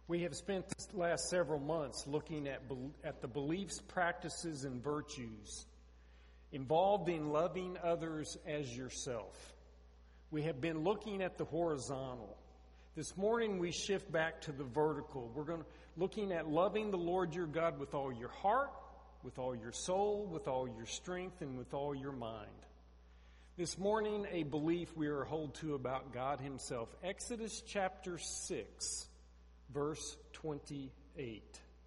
We have spent the last several months looking at the beliefs, practices, and virtues involved in loving others as yourself. We have been looking at the horizontal. This morning we shift back to the vertical. We're looking at loving the Lord your God with all your heart, with all your soul, with all your strength, and with all your mind. This morning, a belief we are hold to about God himself. Exodus chapter 6. Verse 28.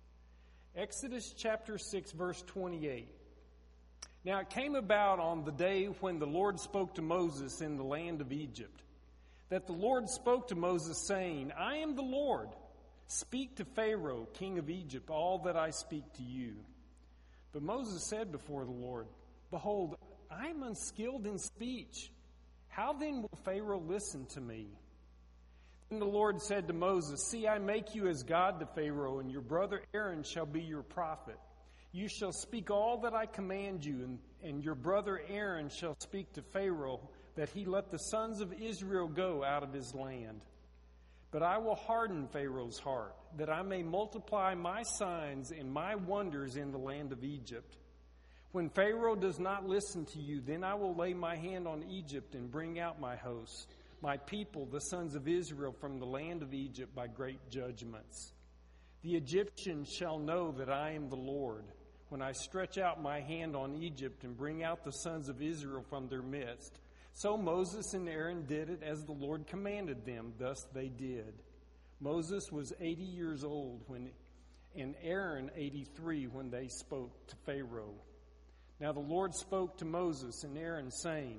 Exodus chapter 6, verse 28. Now it came about on the day when the Lord spoke to Moses in the land of Egypt, that the Lord spoke to Moses, saying, I am the Lord. Speak to Pharaoh, king of Egypt, all that I speak to you. But Moses said before the Lord, Behold, I am unskilled in speech. How then will Pharaoh listen to me? Then the Lord said to Moses, See, I make you as God to Pharaoh, and your brother Aaron shall be your prophet. You shall speak all that I command you, and your brother Aaron shall speak to Pharaoh, that he let the sons of Israel go out of his land. But I will harden Pharaoh's heart, that I may multiply my signs and my wonders in the land of Egypt. When Pharaoh does not listen to you, then I will lay my hand on Egypt and bring out my hosts, my people, the sons of Israel, from the land of Egypt by great judgments. The Egyptians shall know that I am the Lord, when I stretch out my hand on Egypt and bring out the sons of Israel from their midst. So Moses and Aaron did it as the Lord commanded them. Thus they did. Moses was 80 years old and Aaron 83 when they spoke to Pharaoh. Now the Lord spoke to Moses and Aaron, saying,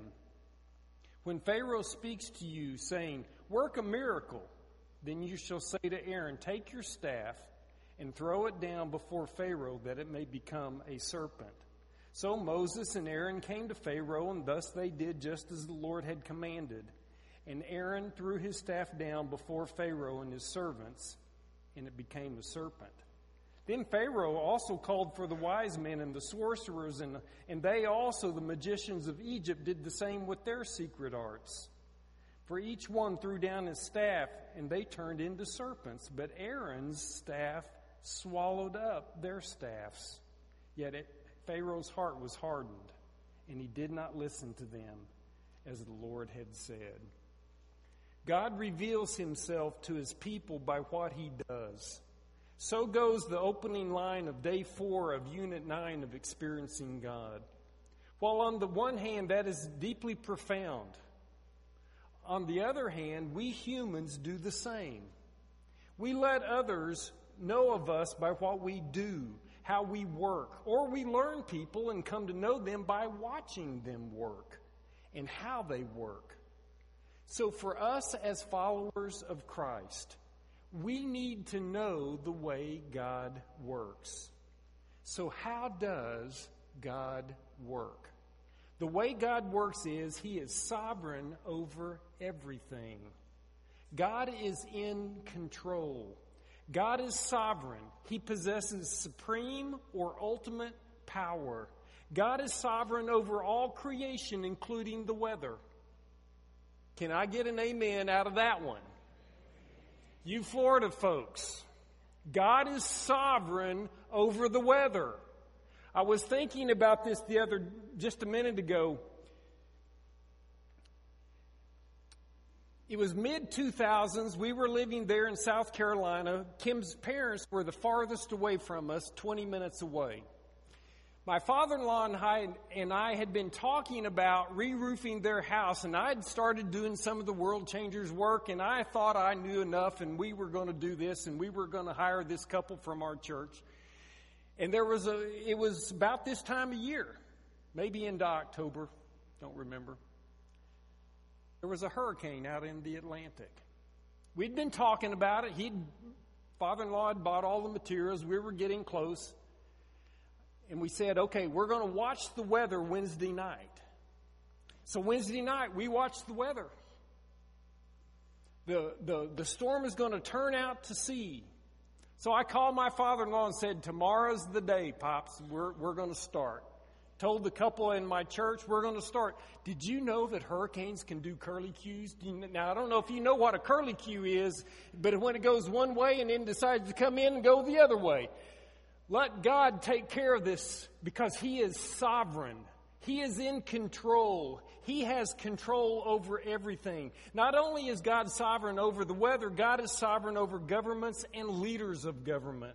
When Pharaoh speaks to you, saying, Work a miracle, then you shall say to Aaron, Take your staff and throw it down before Pharaoh, that it may become a serpent. So Moses and Aaron came to Pharaoh, and thus they did just as the Lord had commanded. And Aaron threw his staff down before Pharaoh and his servants, and it became a serpent. Then Pharaoh also called for the wise men and the sorcerers, and they also, the magicians of Egypt, did the same with their secret arts. For each one threw down his staff, and they turned into serpents. But Aaron's staff swallowed up their staffs. Yet Pharaoh's heart was hardened, and he did not listen to them, as the Lord had said. God reveals himself to his people by what he does. So goes the opening line of day 4 of Unit 9 of Experiencing God. While on the one hand, that is deeply profound. On the other hand, we humans do the same. We let others know of us by what we do, how we work, or we learn people and come to know them by watching them work and how they work. So for us as followers of Christ, we need to know the way God works. So how does God work? The way God works is he is sovereign over everything. God is in control. God is sovereign. He possesses supreme or ultimate power. God is sovereign over all creation, including the weather. Can I get an amen out of that one? You Florida folks, God is sovereign over the weather. I was thinking about this just a minute ago. It was mid-2000s. We were living there in South Carolina. Kim's parents were the farthest away from us, 20 minutes away. My father-in-law and I had been talking about re-roofing their house, and I had started doing some of the World Changers work, and I thought I knew enough, and we were going to do this, and we were going to hire this couple from our church. And it was about this time of year, maybe into October, don't remember. There was a hurricane out in the Atlantic. We'd been talking about it. Father-in-law had bought all the materials. We were getting close. And we said, okay, we're going to watch the weather Wednesday night. So Wednesday night, we watched the weather. The storm is going to turn out to sea. So I called my father-in-law and said, tomorrow's the day, Pops. We're going to start. told the couple in my church, we're going to start. Did you know that hurricanes can do curlicues? Now, I don't know if you know what a curlicue is, but when it goes one way and then decides to come in and go the other way. Let God take care of this because He is sovereign. He is in control. He has control over everything. Not only is God sovereign over the weather, God is sovereign over governments and leaders of government.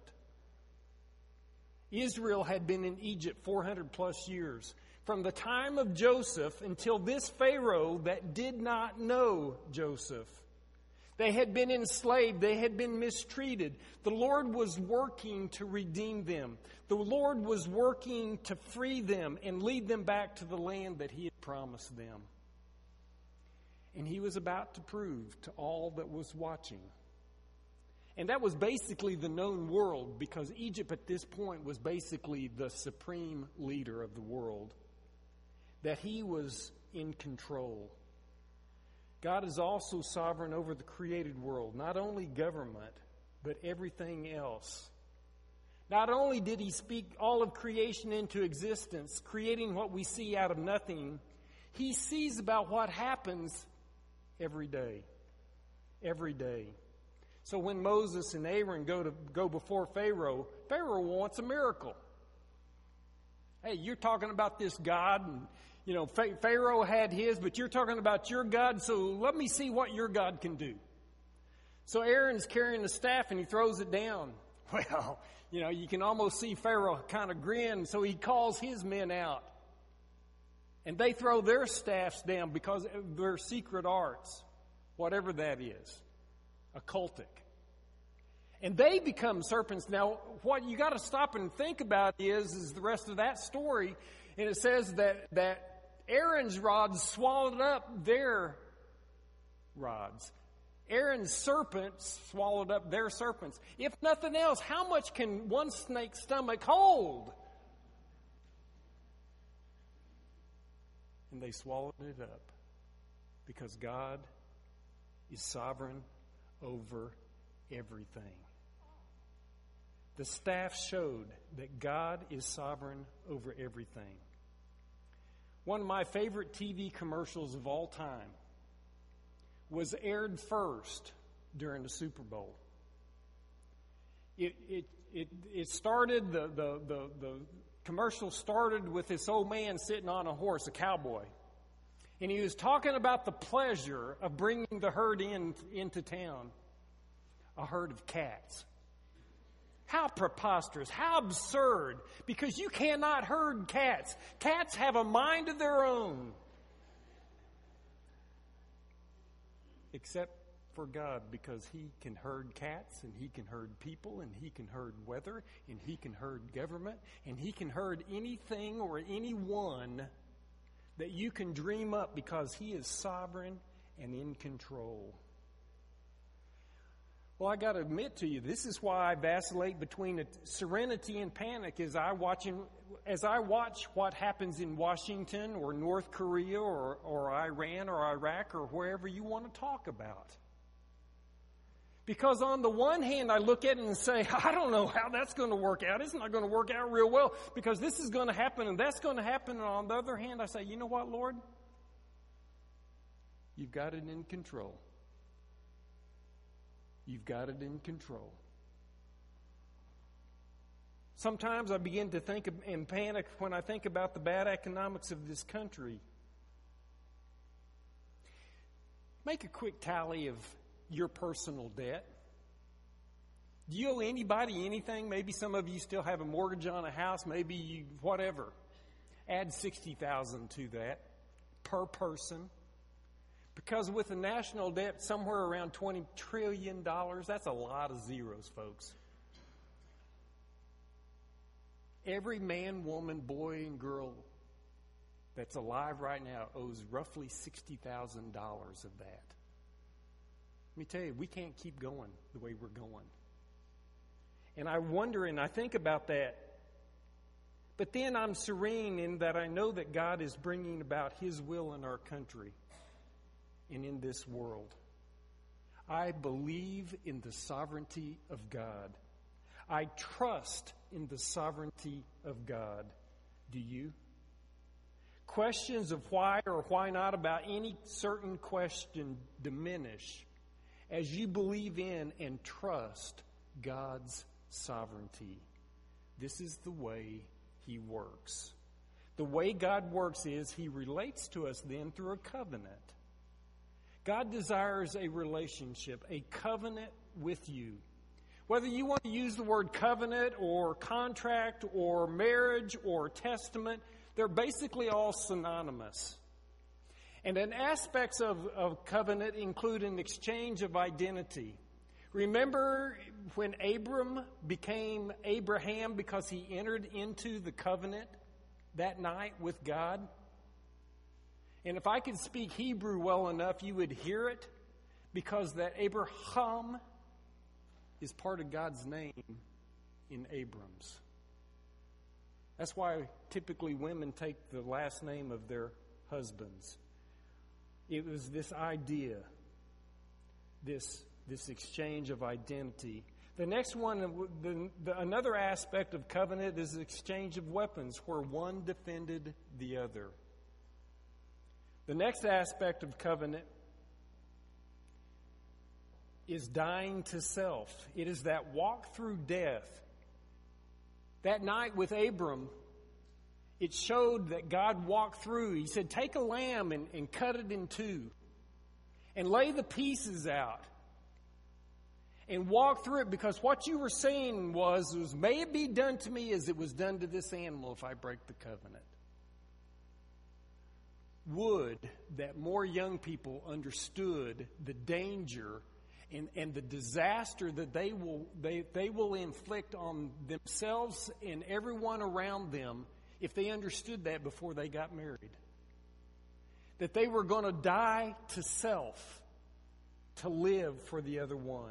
Israel had been in Egypt 400 plus years. From the time of Joseph until this Pharaoh that did not know Joseph. They had been enslaved. They had been mistreated. The Lord was working to redeem them. The Lord was working to free them and lead them back to the land that He had promised them. And He was about to prove to all that was watching. And that was basically the known world, because Egypt at this point was basically the supreme leader of the world, that He was in control. God is also sovereign over the created world, not only government, but everything else. Not only did He speak all of creation into existence, creating what we see out of nothing, He sees about what happens every day. Every day. So when Moses and Aaron go before Pharaoh, Pharaoh wants a miracle. Hey, you're talking about this God, and Pharaoh had his, but you're talking about your God, so let me see what your God can do. So Aaron's carrying the staff and he throws it down. Well, you can almost see Pharaoh kind of grin, so he calls his men out. And they throw their staffs down because of their secret arts, whatever that is, occultic. And they become serpents. Now, what you got to stop and think about is the rest of that story. And it says that Aaron's rods swallowed up their rods. Aaron's serpents swallowed up their serpents. If nothing else, how much can one snake's stomach hold? And they swallowed it up because God is sovereign over everything. The staff showed that God is sovereign over everything. One of my favorite TV commercials of all time was aired first during the Super Bowl. It started, the commercial started with this old man sitting on a horse, a cowboy. And he was talking about the pleasure of bringing the herd into town. A herd of cats. How preposterous, how absurd, because you cannot herd cats. Cats have a mind of their own. Except for God, because He can herd cats, and He can herd people, and He can herd weather, and He can herd government, and He can herd anything or anyone that you can dream up, because He is sovereign and in control. Well, I got to admit to you, this is why I vacillate between serenity and panic as I watch what happens in Washington or North Korea or Iran or Iraq or wherever you want to talk about. Because on the one hand, I look at it and say, I don't know how that's going to work out. It's not going to work out real well because this is going to happen and that's going to happen. And on the other hand, I say, you know what, Lord? You've got it in control. You've got it in control. Sometimes I begin to think and panic when I think about the bad economics of this country. Make a quick tally of your personal debt. Do you owe anybody anything? Maybe some of you still have a mortgage on a house. Maybe you, whatever. Add $60,000 to that per person. Because with a national debt somewhere around $20 trillion, that's a lot of zeros, folks. Every man, woman, boy, and girl that's alive right now owes roughly $60,000 of that. Let me tell you, we can't keep going the way we're going. And I wonder and I think about that. But then I'm serene in that I know that God is bringing about His will in our country and in this world. I believe in the sovereignty of God. I trust in the sovereignty of God. Do you? questions of why or why not about any certain question diminish as you believe in and trust God's sovereignty. This is the way He works. The way God works is He relates to us then through a covenant. God desires a relationship, a covenant with you. Whether you want to use the word covenant or contract or marriage or testament, they're basically all synonymous. And an aspects of covenant include an exchange of identity. Remember when Abram became Abraham because he entered into the covenant that night with God? And if I could speak Hebrew well enough, you would hear it, because that Abraham is part of God's name in Abram's. That's why typically women take the last name of their husbands. It was this idea, this exchange of identity. The next one, another aspect of covenant is the exchange of weapons, where one defended the other. The next aspect of covenant is dying to self. It is that walk through death. That night with Abram, it showed that God walked through. He said, take a lamb and cut it in two and lay the pieces out and walk through it, because what you were saying was may it be done to me as it was done to this animal if I break the covenant. Would that more young people understood the danger and the disaster that they will inflict on themselves and everyone around them if they understood that before they got married. That they were going to die to self to live for the other one.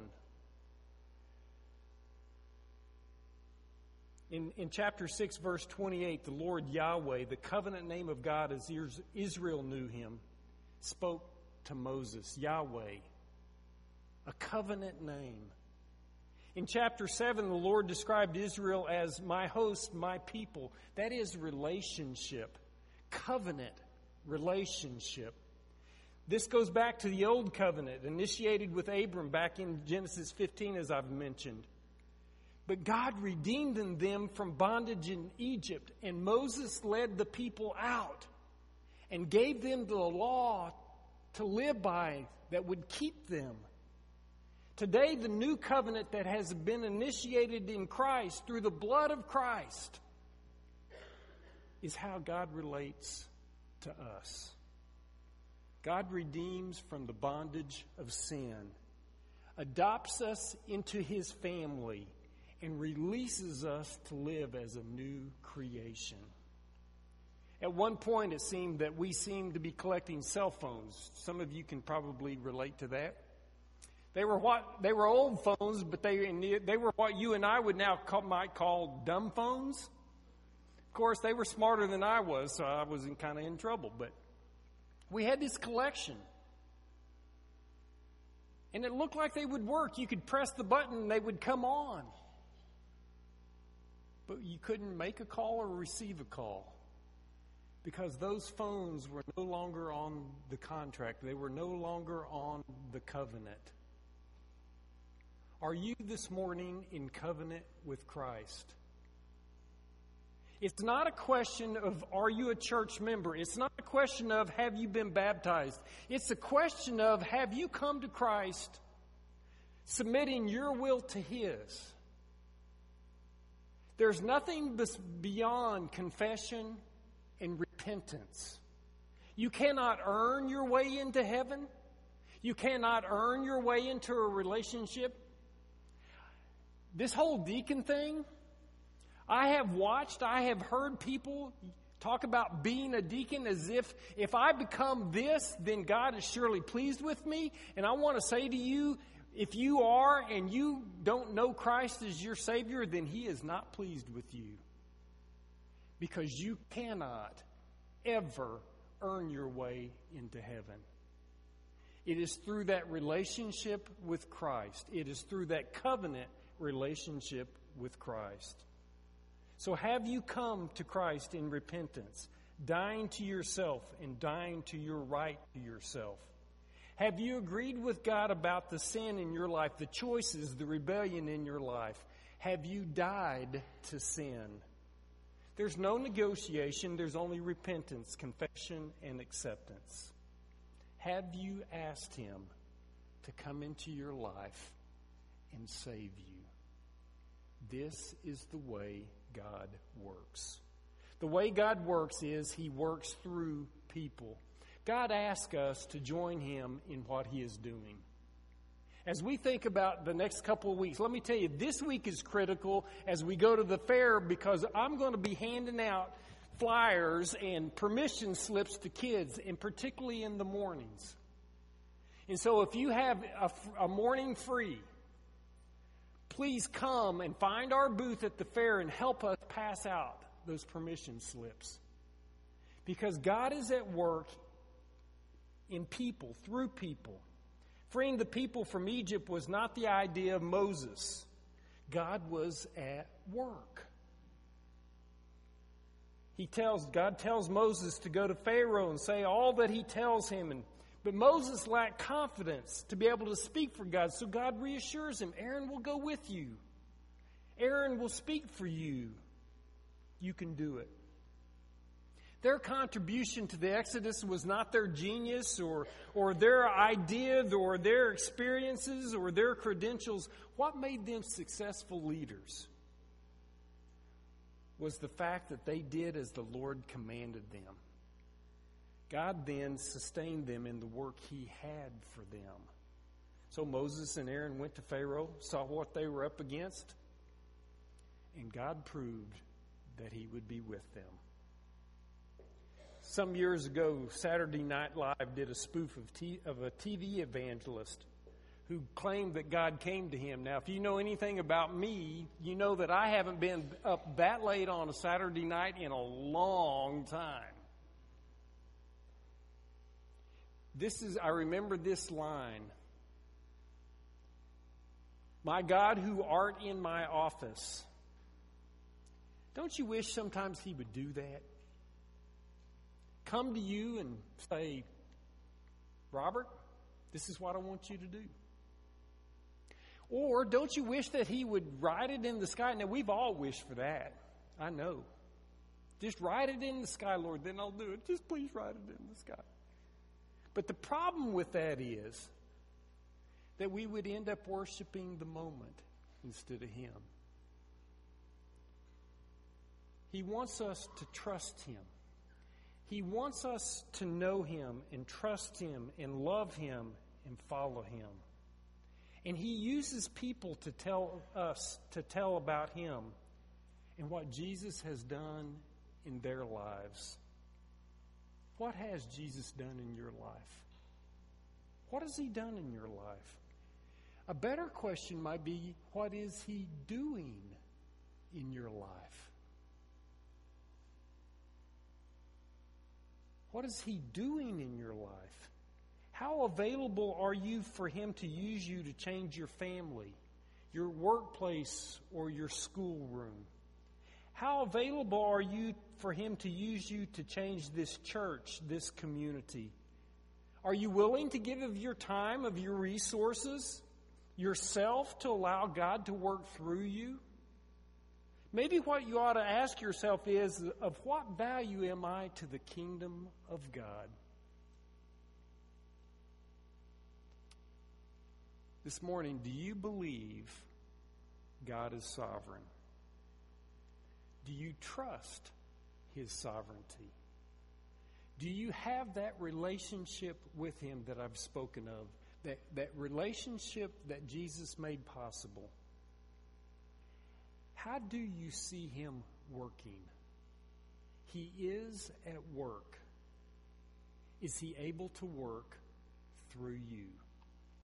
In chapter 6, verse 28, the Lord Yahweh, the covenant name of God as Israel knew Him, spoke to Moses, Yahweh, a covenant name. In chapter 7, the Lord described Israel as my host, my people. That is relationship, covenant relationship. This goes back to the old covenant initiated with Abram back in Genesis 15, as I've mentioned. But God redeemed them from bondage in Egypt, and Moses led the people out and gave them the law to live by that would keep them. Today, the new covenant that has been initiated in Christ through the blood of Christ is how God relates to us. God redeems from the bondage of sin, adopts us into His family, and releases us to live as a new creation. At one point, it seemed that we seemed to be collecting cell phones. Some of you can probably relate to that. They were old phones, but they were what you and I would now might call dumb phones. Of course, they were smarter than I was, so I was kind of in trouble. But we had this collection. And it looked like they would work. You could press the button and they would come on. But you couldn't make a call or receive a call, because those phones were no longer on the contract. They were no longer on the covenant. Are you this morning in covenant with Christ? It's not a question of are you a church member. It's not a question of have you been baptized. It's a question of have you come to Christ submitting your will to His. There's nothing beyond confession and repentance. You cannot earn your way into heaven. You cannot earn your way into a relationship. This whole deacon thing, I have heard people talk about being a deacon as if I become this, then God is surely pleased with me. And I want to say to you, if you are and you don't know Christ as your Savior, then He is not pleased with you. Because you cannot ever earn your way into heaven. It is through that relationship with Christ. It is through that covenant relationship with Christ. So have you come to Christ in repentance? dying to yourself and dying to your right to yourself? Have you agreed with God about the sin in your life, the choices, the rebellion in your life? Have you died to sin? There's no negotiation. There's only repentance, confession, and acceptance. Have you asked Him to come into your life and save you? This is the way God works. The way God works is He works through people. God asks us to join Him in what He is doing. As we think about the next couple of weeks, let me tell you, this week is critical as we go to the fair because I'm going to be handing out flyers and permission slips to kids, and particularly in the mornings. And so if you have a morning free, please come and find our booth at the fair and help us pass out those permission slips. Because God is at work in people, through people. Freeing the people from Egypt was not the idea of Moses. God was at work. God tells Moses to go to Pharaoh and say all that he tells him. But Moses lacked confidence to be able to speak for God. So God reassures him, Aaron will go with you. Aaron will speak for you. You can do it. Their contribution to the Exodus was not their genius or their ideas or their experiences or their credentials. What made them successful leaders was the fact that they did as the Lord commanded them. God then sustained them in the work He had for them. So Moses and Aaron went to Pharaoh, saw what they were up against, and God proved that He would be with them. Some years ago, Saturday Night Live did a spoof of a TV evangelist who claimed that God came to him. Now, if you know anything about me, you know that I haven't been up that late on a Saturday night in a long time. I remember this line. My God, who art in my office. Don't you wish sometimes He would do that? Come to you and say, Robert, this is what I want you to do. Or don't you wish that He would write it in the sky? Now, we've all wished for that. I know. Just write it in the sky, Lord, then I'll do it. Just please write it in the sky. But the problem with that is that we would end up worshiping the moment instead of Him. He wants us to trust Him. He wants us to know Him and trust Him and love Him and follow Him. And He uses people to tell about Him and what Jesus has done in their lives. What has Jesus done in your life? What has He done in your life? A better question might be, what is He doing in your life? What is He doing in your life? How available are you for Him to use you to change your family, your workplace, or your schoolroom? How available are you for Him to use you to change this church, this community? Are you willing to give of your time, of your resources, yourself to allow God to work through you? Maybe what you ought to ask yourself is, of what value am I to the kingdom of God? This morning, do you believe God is sovereign? Do you trust His sovereignty? Do you have that relationship with Him that I've spoken of, that relationship that Jesus made possible? How do you see Him working? He is at work. Is He able to work through you?